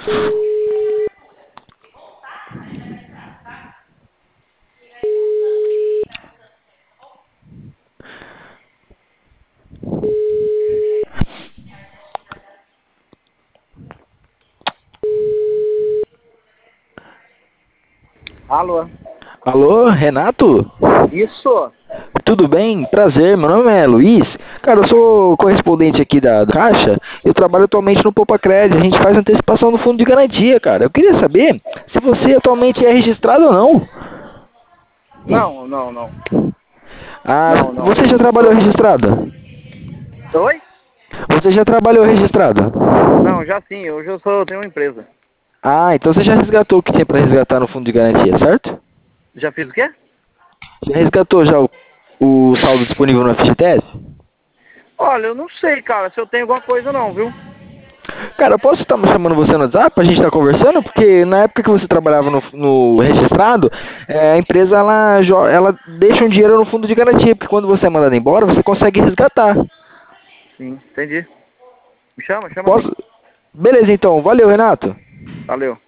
Alô? Alô, Renato? Isso? Tudo bem? Prazer, meu nome é Luiz. Cara, eu sou correspondente aqui da Caixa. Eu trabalho atualmente no Poupa Crédito. A gente faz antecipação no fundo de garantia, cara. Eu queria saber se você atualmente é registrado ou não. Não, não, não. Ah, Não, não. você já Eu trabalhou sou... registrado? Oi? Você já trabalhou registrado? Não, já sim. Hoje eu tenho uma empresa. Ah, então você já resgatou o que tinha para resgatar no fundo de garantia, certo? Já fiz o quê? Já resgatou já o saldo disponível no FGTS? Olha, eu não sei, cara, se eu tenho alguma coisa não, viu? Cara, eu posso estar chamando você no WhatsApp pra gente estar conversando? Porque na época que você trabalhava no registrado, a empresa ela deixa um dinheiro no fundo de garantia, porque quando você é mandado embora, você consegue resgatar. Sim, entendi. Me chama, chama sim. Posso? Beleza então, valeu Renato. Valeu.